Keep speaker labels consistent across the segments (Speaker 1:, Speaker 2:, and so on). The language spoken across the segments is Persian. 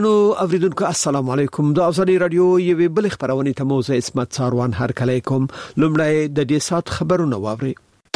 Speaker 1: نو اوریدونکو السلام علیکم. د ازادي رادیو یوه بل خبرونه ته موزه اسمت ساروان هر کله کوم. لومړی د دې سات خبرونه واوري.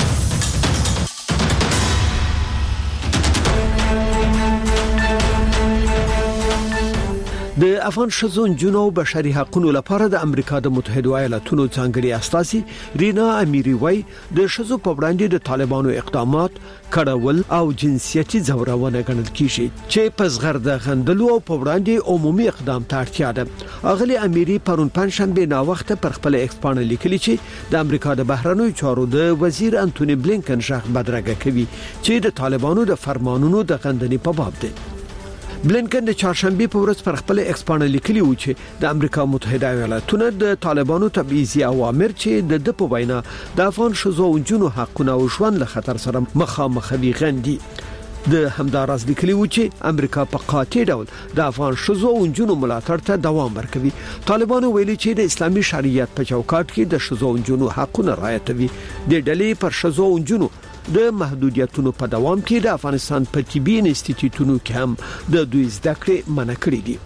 Speaker 1: د افغان شذون جنو بشري حقوقو لپاره د امریکا د متحده ایالاتونو څنګهړي استازي رینا امیری وای د شذو په وړاندې د طالبانو اقدامات کړهول او جنسيتي ځورونه ګڼل کیږي چې په زغرده غندلو او په وړاندې عمومي اقدام ته اړتیا ده. اغلی امیری پرون پنځشنبه نا وخت پر خپل ایکسپانه لیکلي چې د امریکا د بهرنیو چارو د وزیر انټونی بلینکن ځخ بدرګه کوي چې د طالبانو د فرمانونو د غندنې په باب ده. بلینکن د چهارشنبه په ورځ پر خپل ایکسپانه لیکلي و چې د امریکا متحده ایالاتونو د طالبانو تبعیضي اوامر چې د په وینا د افغان شذو او جنو حقونه او ژوند له خطر سره مخامخ وي غندي. د همدارس لیکلي و چې امریکا په قاطع ډول د افغان شذو او جنو ملاتړ ته دوام ورکوي. طالبانو ویلي چې د اسلامي شریعت په چوکاټ کې د شذو او جنو حقونه رعایتوي. د ډلې پر شذو او جنو د محدودیتونو په دوام کې د افغانستان په طبي انسټیټیوټونو کې هم د دوی زده کړې منع کړې دي.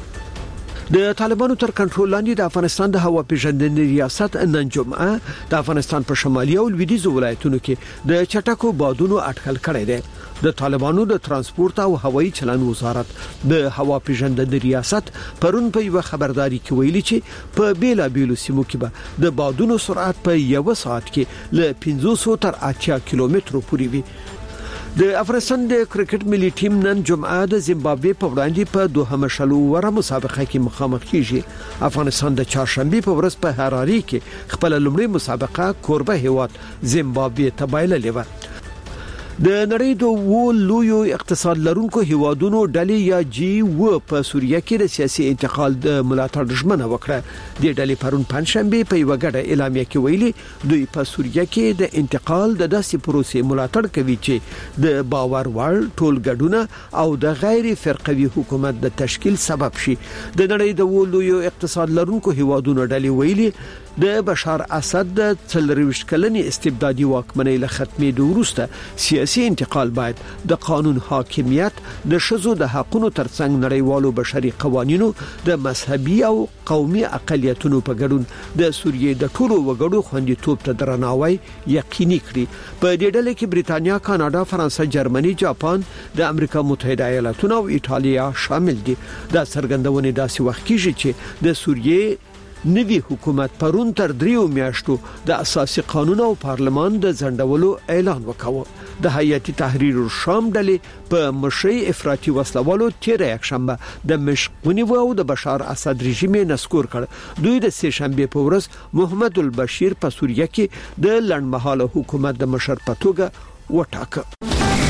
Speaker 1: د طالبانو تر کنټرول لاندې د افغانستان د هوا پیژندنې ریاست نن جمعه د افغانستان په شمالي او لویدیځ ولایتونو کې د چټکو بادونو اټکل کړی دی. د طالبانو د ترانسپورت او هوایي چلند وزارت د هوا پیژندنې ریاست پرون په یو خبرداري کې ویلي چې په بیلابیلو سیمو کې به د بادونو سرعت په یو ساعت کې له 500 تر 80 کیلومترو پورې وي. د افغانستان د کرکټ ملي ټیم نن جمعه د زیمبابوې په وړاندې په دوه مشلوره مسابقه کې مخامخ کیږي. افغانستان د چهارشنبه په ورځ په هراري کې خپل لومړی مسابقه کوربه هیواد زیمبابوې ته بایللې و. د نړۍ د لویو اقتصاد لرونکو هیوادونو ډلې یا G7 په سوریه کې د سیاسي انتقال د ملاتړ ژمنه وکړه. د ډلې پرون پنځشنبه په یو غړ اعلامیه کې ویلي دوی په سوریه کې د انتقال د داسې پروسې ملاتړ کوي چې د باور وړ ټولګډونه او د غیر فرقوي حکومت د تشکیل سبب شي. د نړۍ د لویو اقتصاد لرونکو هیوادونو ډلې ویلي د بشار اسد د 40 کلنې استبدادي واکمنۍ له ختمېدو وروسته سیاسي انتقال باید د قانون حاکمیت د شذو د حقوقو ترڅنګ نړیوالو بشري قوانینو د مذهبي او قومي اقلیتونو په ګډون د سوریې د ټولو وګړو خوندیتوب ته درناوی یقیني کړي. په دې ډله کې بریتانیا، کاناډا، فرانسه، جرمني، جاپان، د امریکا متحده ایالاتونو او ایتالیا شامل دي. دا څرګندونه داسې وخت کېږي چې د سوریې نوی حکومت پرون تر 3 میاشتو د اساسي قانون او پارلمان د ځنډولو اعلان وکاوه. د هیئت تحریر الشام ډلې په مشرۍ افراطي وسلوالو تیر یکشنبه د مشقونی او د بشار اسد رژیم نسکور کړ. دوی د سه شنبه په ورځ محمد البشیر په سوریه کې د لړمحاله حکومت د مشر په توګه وټاکه.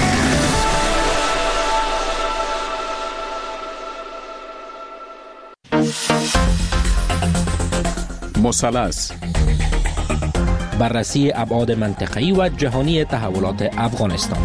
Speaker 2: مثلث بررسی ابعاد منطقه‌ای و جهانی تحولات افغانستان.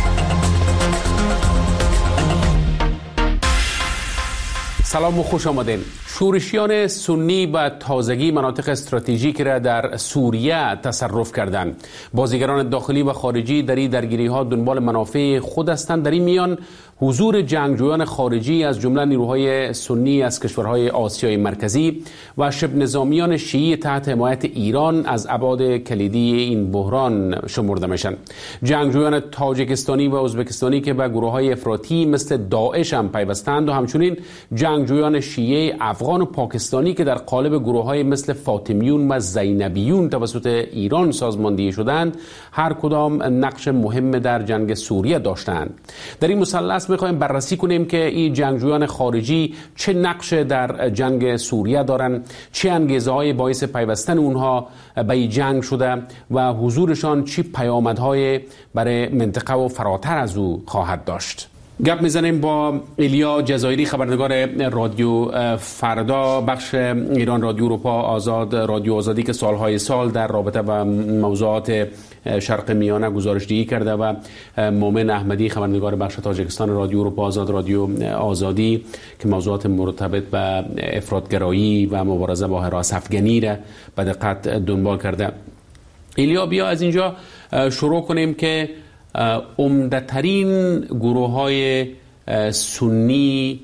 Speaker 3: سلام و خوش آمدین. شورشیان سنی به تازگی مناطق استراتژیک را در سوریه تصرف کردند. بازیگران داخلی و خارجی در این درگیری‌ها دنبال منافع خود هستند. در این میان حضور جنگجویان خارجی از جمله نیروهای سنی از کشورهای آسیای مرکزی و شبه نظامیان شیعی تحت حمایت ایران از ابعاد کلیدی این بحران شمرده میشن. جنگجویان تاجیکستانی و ازبکستانی که به گروه‌های افراطی مثل داعش هم پیوستند و همچنین جنگجویان شیعه افغان و پاکستانی که در قالب گروه‌های مثل فاطمیون و زینبیون توسط ایران سازماندهی شدند، هر کدام نقش مهم در جنگ سوریه داشتند. در این مثلث می‌خوایم بررسی کنیم که این جنگجویان خارجی چه نقش در جنگ سوریه دارند، چه انگیزه‌های باعث پیوستن اونها به این جنگ شده و حضورشان چه پیامدهای برای منطقه و فراتر از او خواهد داشت. گپ میزنیم با ایلیا جزایری، خبرنگار رادیو فردا، بخش ایران رادیو اروپا آزاد، رادیو آزادی که سالهای سال در رابطه با موضوعات شرق میانه گزارشدهی کرده، و مومن احمدی، خبرنگار بخش تاجیکستان رادیو اروپا آزاد، رادیو آزادی که موضوعات مرتبط به افراطگرایی و مبارزه با هراس افغانی را به دقت دنبال کرده. ایلیا، بیا از اینجا شروع کنیم که عمده‌ترین گروه‌های سنی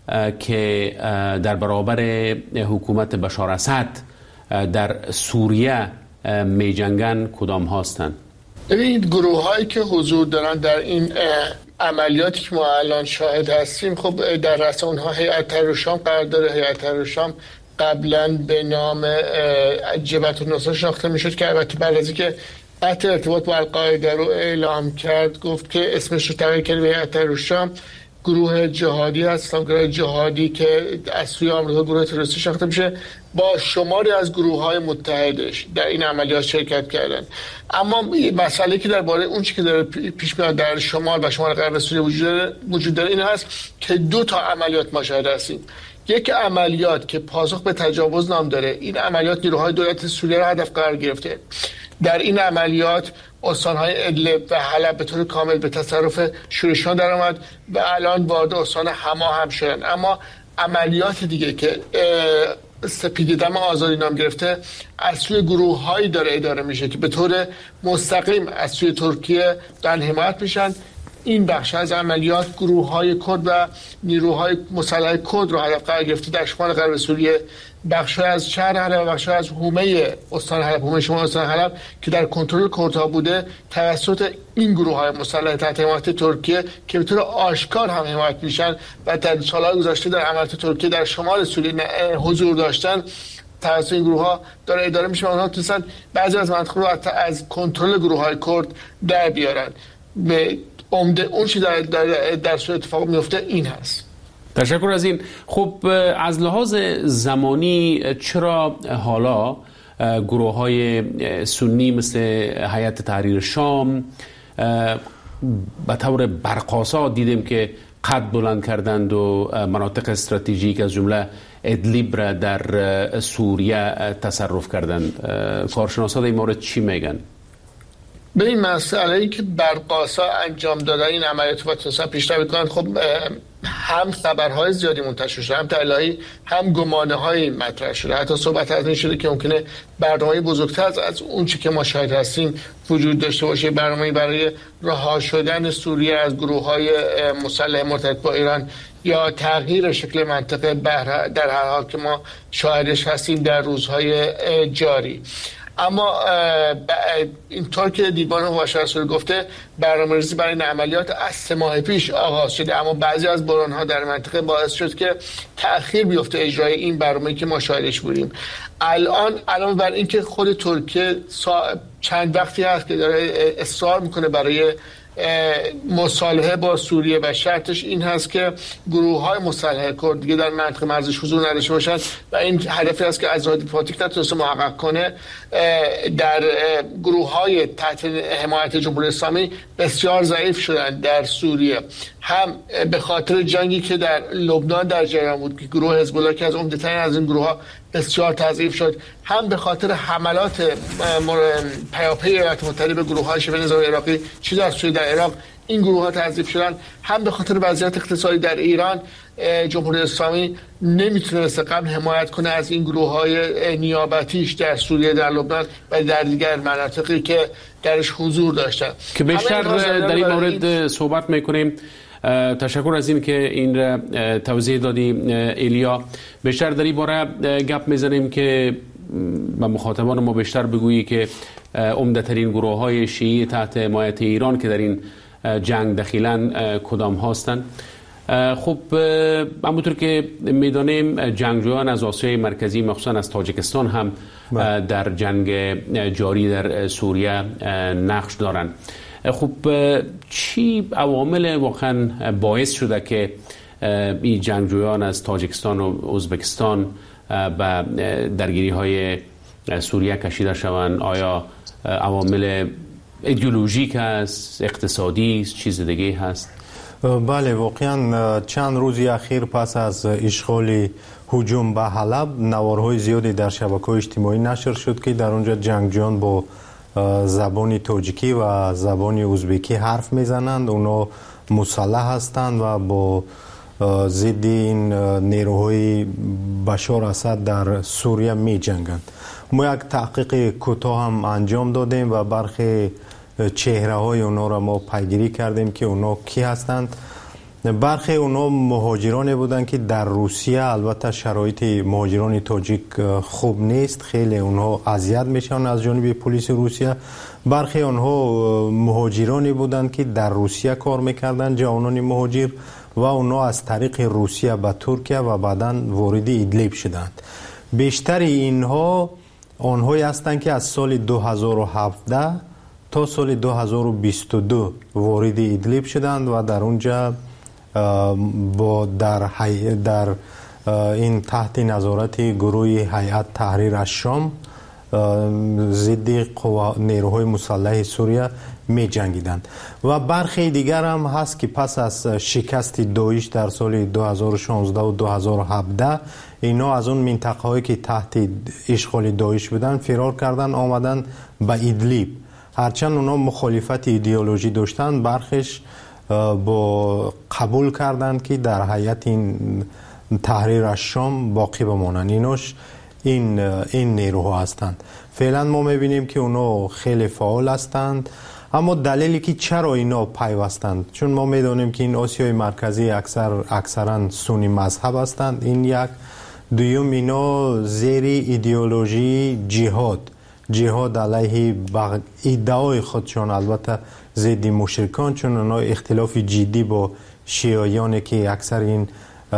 Speaker 3: که در برابر حکومت بشار اسد در سوریه می جنگن کدام هستند؟
Speaker 4: این گروه هایی که حضور دارن در این عملیاتی که ما الان شاهد هستیم، خب در رأس اونها هیئت تحریر الشام قرار داره. هیئت تحریر الشام قبلا به نام جبهة النصرة شناخته میشد که البته بعد از اینکه قطع ارتباط با القاعده رو اعلام کرد گفت که اسمش رو تغییر کرد به هیئت تحریر الشام. گروه جهادی هست، گروه جهادی که از سوی آمریکا گروه تروریستی شناخته میشه، با شماری از گروه‌های متحدش در این عملیات شرکت کردن. اما مسئله که درباره اون چیزی که داره پیش میاد در شمال و شمال غرب سوریه وجود داره این هست که 2 تا عملیات ما شاهد هستیم. یک عملیات که پاسخ به تجاوز نام داره، این عملیات نیروهای دولت سوریه را هدف قرار گرفته. در این عملیات استان‌های ادلب و حلب به طور کامل به تصرف شورشیان در آمد و الان وارد استان حما هم شدن. اما عملیات دیگه که سپید دم آزادی نام گرفته از سوی گروه‌هایی داره اداره میشه که به طور مستقیم از سوی ترکیه دارن حمایت میشن. این بخش از عملیات گروه‌های کرد و نیروهای مسلح کرد رو هدف قرار گرفته در شمال غرب سوریه، بخش از شهر حلب و بخش از حومه استان حلب، حومه شمال استان حلب که در کنترل کردها بوده، توسط این گروه‌های مسلح تحت حمایت ترکیه که به طور آشکار هم حمایت میشن و در سال‌های گذشته در عملیات ترکیه در شمال سوریه حضور داشتن، توسط این گروه‌ها داره اداره میشه. اونها تونستن بعضی از مناطق رو از کنترل گروه‌های کرد در بیارن. به عمده اون چیزی در صورت اتفاق میفته این هست.
Speaker 3: تشکر از این. خب از لحاظ زمانی چرا حالا گروه‌های سنی مثل هیئت تحریر شام به طور برق‌آسا دیدیم که قد بلند کردند و مناطق استراتژیک از جمله ادلیب را در سوریه تصرف کردند؟ کارشناسان در این مورد چی میگن؟
Speaker 4: به این مسئله‌ای که برق‌آسا انجام دادن این عملیات و تونستن پیشرفت بکنن، خب هم خبرهای زیادی منتشر شده، هم تحلیل‌های، هم گمانه‌های مطرح شده. حتی صحبت از این شده که ممکنه برنامه‌ای بزرگتر از اون چیزی که ما شاهد هستیم وجود داشته باشه، برنامه‌ای برای رها شدن سوریه از گروه‌های مسلح مرتبط با ایران یا تغییر شکل منطقه در هر حال که ما شاهدش هستیم در روزهای جاری. اما اینطور که دیوان مباشر رسول گفته برنامه‌ریزی برای این عملیات از 3 ماه پیش آغاز شده، اما بعضی از بحران‌ها در منطقه باعث شد که تأخیر بیفته اجرای این برنامه‌ای که ما شاهدش بودیم. الان بر اینکه خود ترکیه چند وقتی هست که داره اصرار میکنه برای مصالحه با سوریه و شرطش این هست که گروه‌های مسلح کرد دیگه در منطقه مرزش حضور نداشته باشند و این هدفی است که از راه دیپلماتیک نتونسته محقق کنه. در گروه‌های تحت حمایت جمهوری اسلامی بسیار ضعیف شدن در سوریه، هم به خاطر جنگی که در لبنان در جریان بود که گروه حزب الله که از عمده‌ترین از این گروه‌ها بسیار تضعیف شد، هم به خاطر حملات پیاپی ایالات متحده به گروه‌های شبه نظامی عراقی چیز از سوی در عراق این گروه‌ها تضعیف شدن، هم به خاطر وضعیت اقتصادی در ایران جمهوری اسلامی نمیتونسته قبل حمایت کنه از این گروه‌های نیابتیش در سوریه، در لبنان و در دیگر مناطقی که درش حضور داشتن
Speaker 3: که بیشتر در این مورد صحبت میکنیم. تشکر از این که این را توضیح دادی ایلیا. بیشتر در این باره گپ میزنیم که با مخاطبان ما بیشتر بگویی که عمده ترین گروه های شیعی تحت حمایت ایران که در این جنگ دخیلن کدام هستند. خب همونطور که میدانیم جنگجویان از آسیای مرکزی مخصوصا از تاجیکستان هم در جنگ جاری در سوریه نقش دارند. خب چی عوامل واقعا باعث شده که این جنگجویان از تاجیکستان و ازبکستان به درگیری های سوریه کشیده شوند؟ آیا عوامل ایدئولوژیک است، اقتصادی است، چیز دیگه هست؟
Speaker 5: بله، واقعا چند روزی اخیر پس از اشغال هجوم به حلب نوارهای زیادی در شبکه‌های اجتماعی نشر شد که در اونجا جنگجویان با زبان تاجیکی و زبان ازبکی حرف میزنند. اونا مسلح هستند و با ضد این نیروهای بشار اسد در سوریه می جنگند. ما یک تحقیق کوتاه هم انجام دادیم و برخی چهره های اونا را ما پیگیری کردیم که اونا کی هستند. برخی اونا مهاجرانی بودن که در روسیه، البته شرایط مهاجران تاجیک خوب نیست، خیلی اونها اذیت میشن از جانب پلیس روسیه. برخی اونها مهاجرانی بودن که در روسیه کار میکردن، جوانان مهاجر، و اونا از طریق روسیه به ترکیه و بعداً وارد ادلیب شدند. بیشتر اینها آنهایی هستند که از سال 2017 تا سال 2022 وارد ادلیب شدند و در اونجا در این تحت نظارت گروه هیئت تحریر الشام ضد نیروهای مسلح سوریه می جنگیدند. و برخی دیگر هم هست که پس از شکست داعش در سال 2016 و 2017 اینا از اون منطقه هایی که تحت اشغال داعش بودن فرار کردن آمدن به ادلیب. هرچند اونا مخالفت ایدئولوژی داشتن، برخیش با قبول کردند که در هیئت این تحریر الشام باقی بمانند. اینوش این نیروها هستند. فعلا ما میبینیم که اونا خیلی فعال هستند، اما دلیلی که چرا اینا پیوستند، چون ما میدونیم که این آسیای مرکزی اکثرا سنی مذهب هستند، این یک. دوم اینا زیر ایدئولوژی جهاد علیه ادعای خودشان، البته ضد مشرکان، چون اونا اختلاف جدی با شیعیانی که اکثر این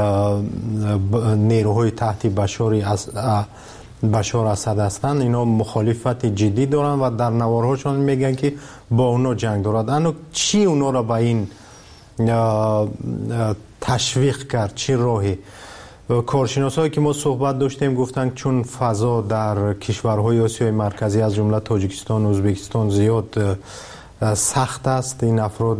Speaker 5: نیروهای تحت بشار اسد هستند، اینا مخالفت جدی دارن و در نوارهاشون میگن که با اونا جنگ دارد. اما چی اونا را به این تشویق کرد؟ چی راهی؟ کارشناسایی که ما صحبت داشتیم گفتن چون فضا در کشورهای آسیای مرکزی از جمله تاجیکستان و ازبکستان زیاد سخت است، این افراد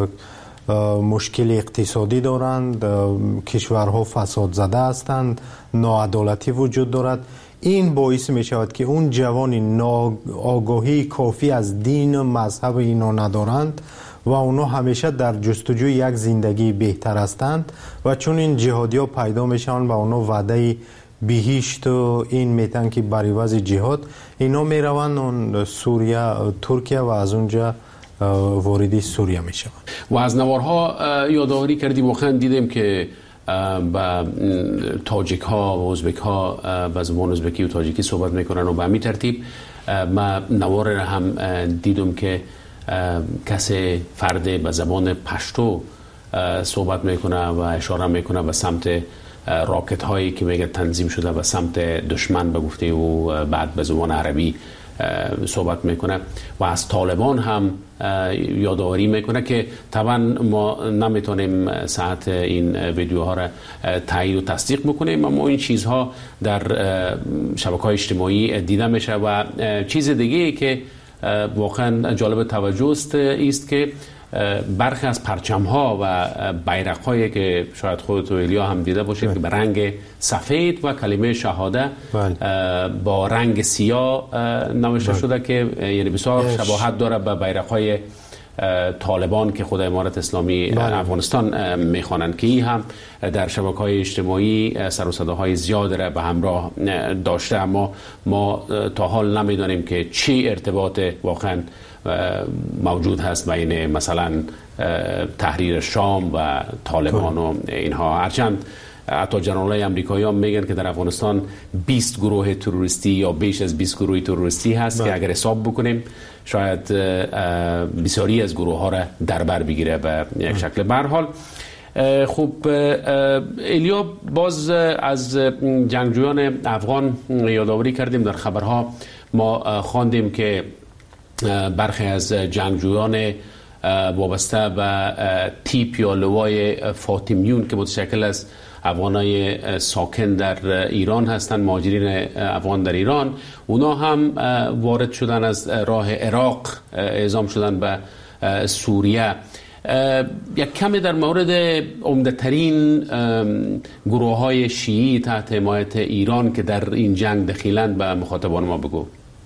Speaker 5: مشکل اقتصادی دارند، کشورها فساد زده هستند، ناعدالتی وجود دارد. این باعث می شود که اون جوانی آگاهی کافی از دین و مذهب اینا ندارند و اونا همیشه در جستجوی یک زندگی بهتر هستند و چون این جهادی ها پیدا میشن و اونا وعده بهشت و این میتن که بر عوض جهاد اینا میروند اون سوریه، ترکیه و از اونجا وارد سوریه میشن.
Speaker 3: و از نوارها یادآوری کردیم، واقعا دیدیم که با تاجیک ها و ازبک ها با زبان ازبکی و تاجیکی صحبت میکنن و به همین ترتیب ما نوار هم دیدم که کسی فرد به زبان پشتو صحبت میکنه و اشاره میکنه به سمت راکت هایی که میگه تنظیم شده به سمت دشمن به گفته و بعد به زبان عربی صحبت میکنه و از طالبان هم یادآوری میکنه که طبعا ما نمیتونیم ساعت این ویدیوها را تایید و تصدیق بکنیم، اما این چیزها در شبکه‌های اجتماعی دیده میشه. و چیز دیگه که واقعا جالب توجه است که برخی از پرچم‌ها و بیرق‌هایی که شاید خودت و ایلیا هم دیده باشید که به رنگ سفید و کلمه شهاده با رنگ سیاه نوشته شده که یعنی بسیار شباهت داره به بیرق‌های طالبان که خود امارت اسلامی افغانستان میخوانند که این هم در شبکه‌های اجتماعی سر و صداهای زیاد را به همراه داشته، اما ما تا حال نمیدانیم که چی ارتباط واقعا موجود هست بین مثلا تحریر شام و طالبان و اینها. هرچند حتی جنرالای امریکایی هم میگن که در افغانستان 20 گروه تروریستی یا بیش از 20 گروه تروریستی هست که اگر حساب بکنیم شاید بسیاری از گروه ها را در بر بگیره به یک شکل. به هر حال خوب ایلیا، باز از جنگجویان افغان یادآوری کردیم. در خبرها ما خواندیم که برخی از جنگجویان وابسته به تیپ یا لوای فاطمیون که متشکل از افغانای ساکن در ایران هستند، مهاجرین افغان در ایران، اونا هم وارد شدن از راه عراق، اعزام شدن به سوریه. یک کمی در مورد عمده‌ترین گروه‌های شیعی تحت حمایت ایران که در این جنگ دخیلند به مخاطبان ما بگو.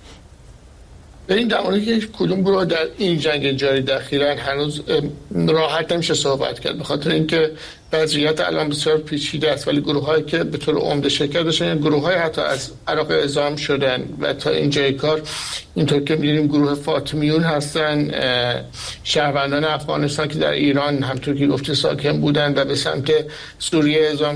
Speaker 4: این در مورد که کدوم گروه در این جنگ جاری دخیلن هنوز راحت نمیشه صحبت کرد، به خاطر اینکه وضعیت الان بسیار پیچیده است، ولی گروه‌هایی که به طور عمده شرکت داشتن، گروه‌های حتی از عراق اعزام شدن و تا اینجای کار اینطور که می‌دونیم گروه فاطمیون هستن، شهروندان افغانستان که در ایران همونطور که گفتی ساکن بودن و به سمت سوریه اعزام